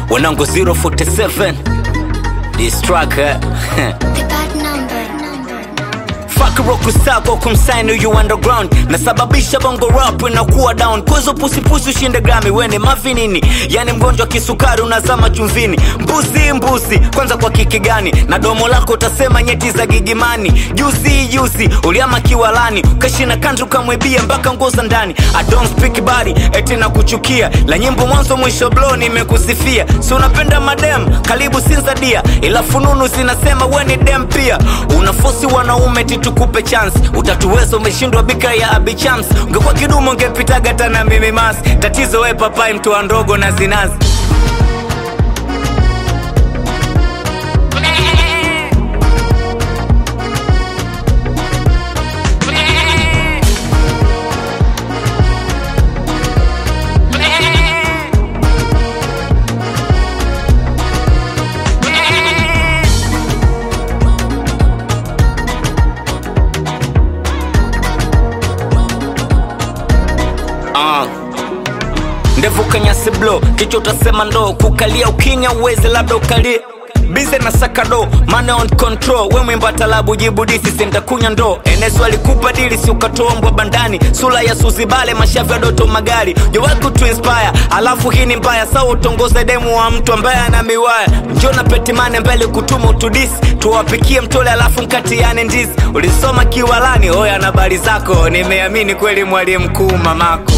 Wanango 047 this track The bad number. Fuck rock usako kumsign you underground. Nasababisha bongo rap inakuwa down. Kuzo pusi ushinde Grammy wene mavinini. Yani mgonjwa kisukari unazama chumvini. Mbuzi kwanza kwa kiki gani? Na domo lako utasema nyeti za gigimani. Juicy uliama kiwalani. Kashina country kamwebia mpaka nguo za ndani. I don't speak body eti na kuchukia. La nyimbo mwanzo mwisho blow nimekusifia. Si unapenda madem karibu sinzadia. Ila fununu zinasema we ni dem pia. Unafosi wanaume tukupe chance. Utatuweza umeshindwa bika ya abichams. Ungekuwa kidumo ungepitaga tana mimi mas. Tatizo we papai mtu wa ndogo na zinazi. Ndevu kanyasi blow, kicho utasema ndo. Kukalia ukinya uweze labda ukalie. Bize na sakado, money on control. We mwimba talabu jibu disi senda kunya ndo. Enesu alikupa dili si ukatoa mbwa bandani. Sula ya Suzibale mashafi ya Doto Magari. Jowaku to inspire, alafu hii ni mbaya. Sawa utongoze demu wa mtu ambaye ana miwaya. Njona petimane mbele kutuma utudisi. Tuwapikie mtole alafu mkatiane ndizi. Ulisoma kiwalani, oya na bali zako. Nimeamini kweli mwalimu mkuu mamako.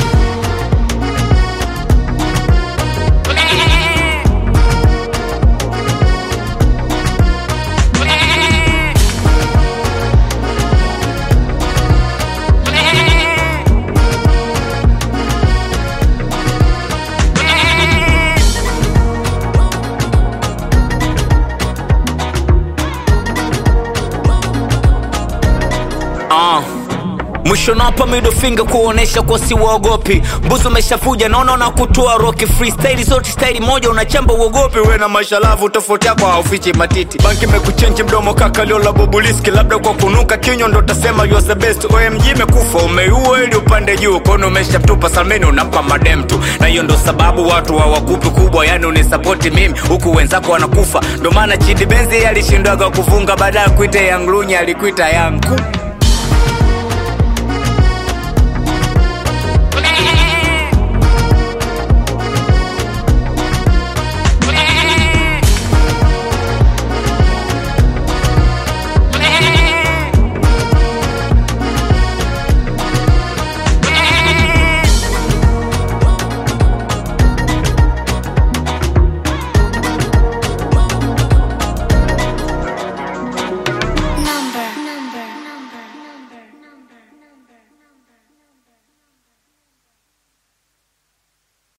Mwisho napa middle finger kuonesha kwa si waogopi. Mbuzi umeshafuja naona na kutoa rocky freestyle. Zote style moja unachamba uogopi. We na mashalavu tofauti yako haufichi matiti. Banki mekuchenji mdomo kaka liola bobuliski. Labda kwa kunuka kinyo ndo tasema you are the best. OMG mekufa umeiua ili upande juu. Kono umeshatupa salmeni unampa madem tu. Na hiyo ndo sababu watu hawakupi kubwa. Yani unisapoti mimi huku wenzako wanakufa. Ndo maana Chidi Benzi alishindwaga kuvunga. Baada ya kuita Young Lunya alikuita Young Ku.